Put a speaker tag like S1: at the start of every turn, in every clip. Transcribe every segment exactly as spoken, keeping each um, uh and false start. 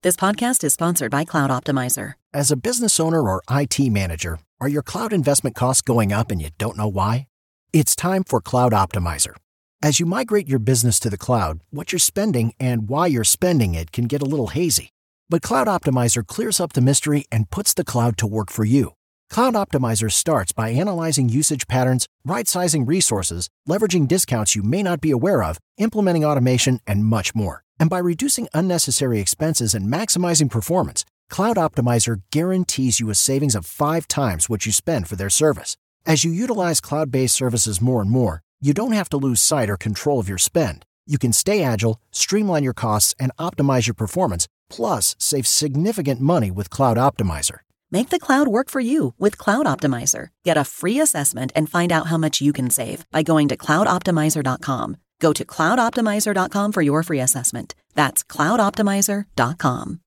S1: This podcast is sponsored by Cloud Optimizer.
S2: As a business owner or I T manager, are your cloud investment costs going up and you don't know why? It's time for Cloud Optimizer. As you migrate your business to the cloud, what you're spending and why you're spending it can get a little hazy. But Cloud Optimizer clears up the mystery and puts the cloud to work for you. Cloud Optimizer starts by analyzing usage patterns, right-sizing resources, leveraging discounts you may not be aware of, implementing automation, and much more. And by reducing unnecessary expenses and maximizing performance, Cloud Optimizer guarantees you a savings of five times what you spend for their service. As you utilize cloud-based services more and more, you don't have to lose sight or control of your spend. You can stay agile, streamline your costs, and optimize your performance, plus save significant money with Cloud Optimizer.
S1: Make the cloud work for you with Cloud Optimizer. Get a free assessment and find out how much you can save by going to cloud optimizer dot com. Go to cloud optimizer dot com for your free assessment. That's cloud optimizer dot com.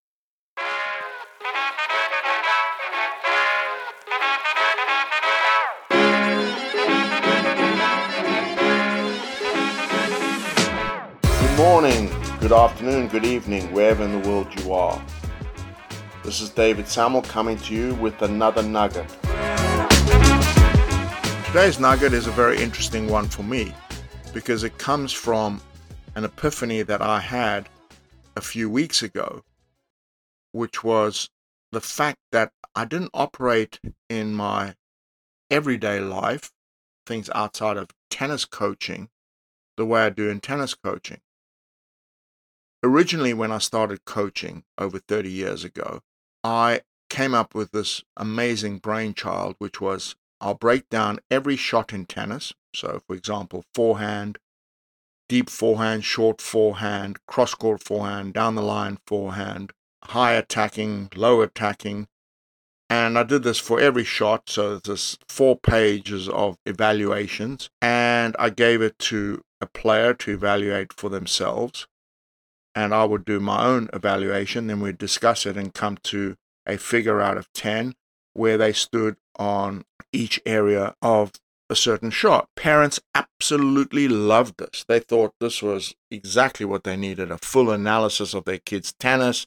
S3: Good morning, good afternoon, good evening, wherever in the world you are. This is David Samuel coming to you with another nugget. Today's nugget is a very interesting one for me because it comes from an epiphany that I had a few weeks ago, which was the fact that I didn't operate in my everyday life, things outside of tennis coaching, the way I do in tennis coaching. Originally, when I started coaching over thirty years ago, I came up with this amazing brainchild, which was I'll break down every shot in tennis. So, for example, forehand, deep forehand, short forehand, cross-court forehand, down the line forehand, high attacking, low attacking. And I did this for every shot. So there's four pages of evaluations. And I gave it to a player to evaluate for themselves. And I would do my own evaluation, then we'd discuss it and come to a figure out of ten where they stood on each area of a certain shot. Parents absolutely loved this. They thought this was exactly what they needed, a full analysis of their kids' tennis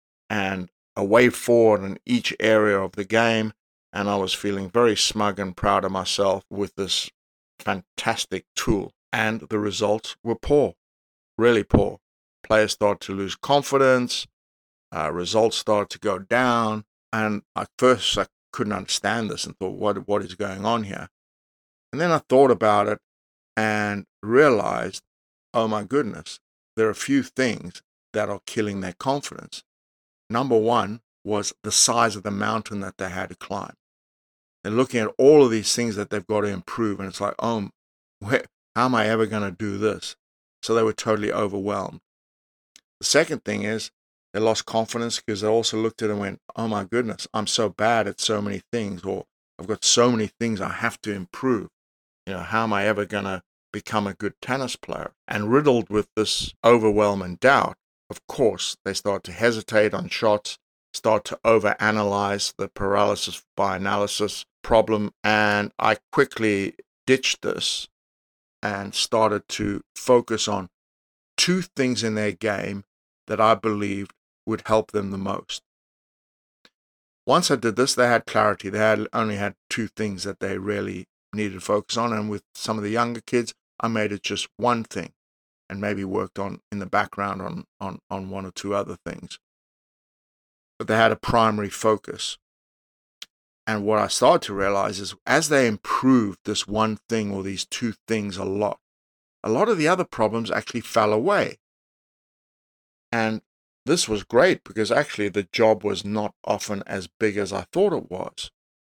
S3: and a way forward in each area of the game. And I was feeling very smug and proud of myself with this fantastic tool. And the results were poor, really poor. Players started to lose confidence, uh, results started to go down, and at first I couldn't understand this and thought, what, what is going on here? And then I thought about it and realized, oh my goodness, there are a few things that are killing their confidence. Number one was the size of the mountain that they had to climb. They're looking at all of these things that they've got to improve, and it's like, oh, where, how am I ever going to do this? So they were totally overwhelmed. The second thing is they lost confidence because they also looked at it and went, oh my goodness, I'm so bad at so many things, or I've got so many things I have to improve. You know, how am I ever going to become a good tennis player? And riddled with this overwhelm and doubt, of course, they start to hesitate on shots, start to overanalyze the paralysis by analysis problem. And I quickly ditched this and started to focus on two things in their game that I believed would help them the most. Once I did this, they had clarity. They had only had two things that they really needed to focus on. And with some of the younger kids, I made it just one thing and maybe worked on in the background on, on, on one or two other things. But they had a primary focus. And what I started to realize is as they improved this one thing or these two things a lot, a lot of the other problems actually fell away. And this was great because actually the job was not often as big as I thought it was.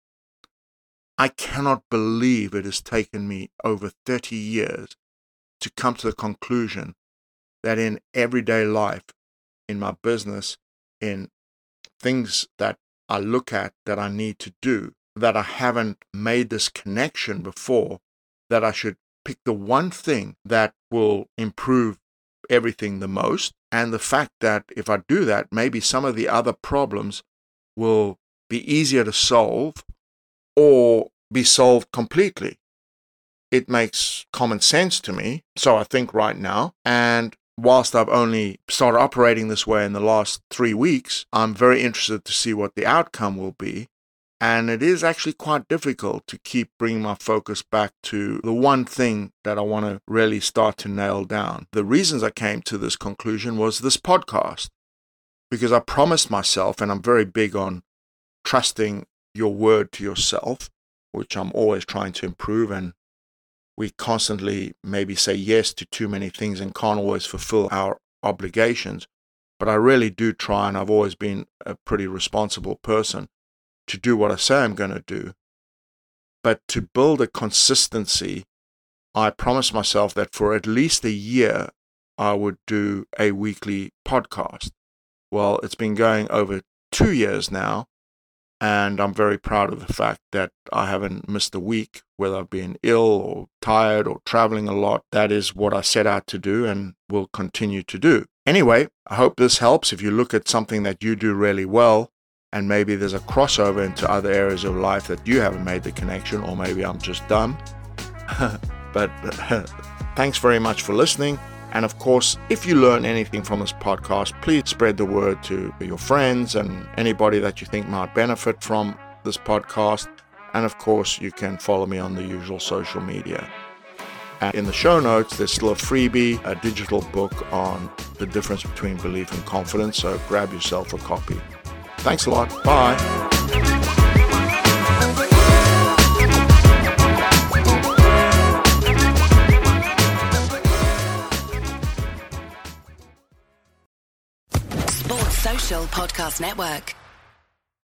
S3: I cannot believe it has taken me over thirty years to come to the conclusion that in everyday life, in my business, in things that I look at that I need to do, that I haven't made this connection before, that I should pick the one thing that will improve everything the most. And the fact that if I do that, maybe some of the other problems will be easier to solve or be solved completely. It makes common sense to me. So I think right now. And whilst I've only started operating this way in the last three weeks, I'm very interested to see what the outcome will be. And it is actually quite difficult to keep bringing my focus back to the one thing that I want to really start to nail down. The reasons I came to this conclusion was this podcast, because I promised myself, and I'm very big on trusting your word to yourself, which I'm always trying to improve, and we constantly maybe say yes to too many things and can't always fulfill our obligations. But I really do try, and I've always been a pretty responsible person, to do what I say I'm going to do. But to build a consistency, I promised myself that for at least a year, I would do a weekly podcast. Well, it's been going over two years now, and I'm very proud of the fact that I haven't missed a week, whether I've been ill or tired or traveling a lot. That is what I set out to do and will continue to do. Anyway, I hope this helps. If you look at something that you do really well, and maybe there's a crossover into other areas of life that you haven't made the connection, or maybe I'm just dumb. But thanks very much for listening. And of course, if you learn anything from this podcast, please spread the word to your friends and anybody that you think might benefit from this podcast. And of course, you can follow me on the usual social media. And in the show notes, there's still a freebie, a digital book on the difference between belief and confidence. So grab yourself a copy. Thanks a lot. Bye.
S4: Sports Social Podcast Network.